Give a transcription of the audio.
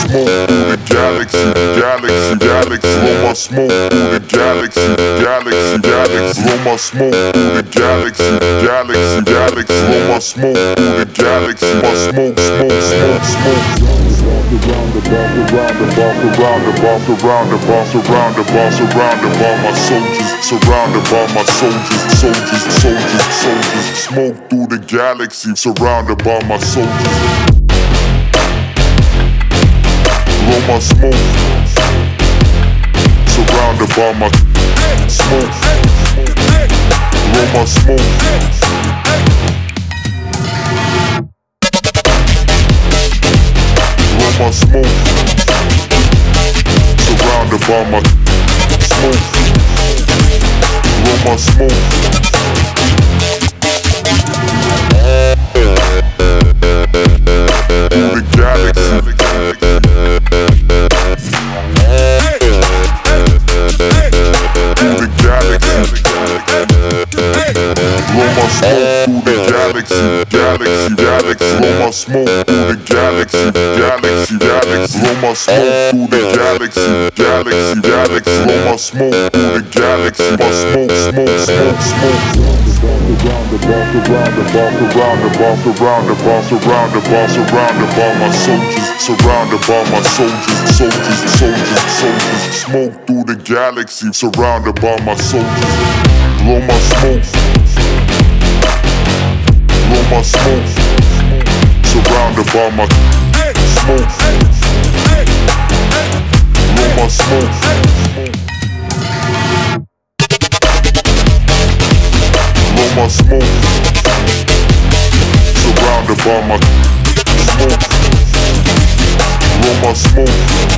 smoke through the galaxy, galaxy, galaxy. Blow my smoke through the galaxy, galaxy, galaxy. Blow my smoke through the galaxy, galaxy, galaxy. Blow my smoke through the galaxy, my smoke, smoke, smoke, smoke. Surrounded by my soldiers, surrounded by my soldiers, soldiers, soldiers, soldiers. Smoke through the galaxy, surrounded by my soldiers. Blow my smoke, surrounded by my smoke. Blow my smoke. My smoke, surrounded by my smoke. Blow my smoke. Through the galaxy. Through the galaxy. Blow my smoke through the galaxy, galaxy, galaxy. Blow my smoke through the galaxy, galaxy, galaxy. Blow my smoke through the galaxy, galaxy, galaxy. Blow my smoke through the galaxy, my smoke, smoke, smoke, smoke. Surrounded by my soldiers, surrounded by my soldiers, soldiers, soldiers, soldiers. Smoke through the galaxy, surrounded by my soldiers. Blow my smoke. Blow my smoke, surrounded by my smoke. Blow my smoke. Blow my smoke, surrounded by my smoke. Blow my smoke.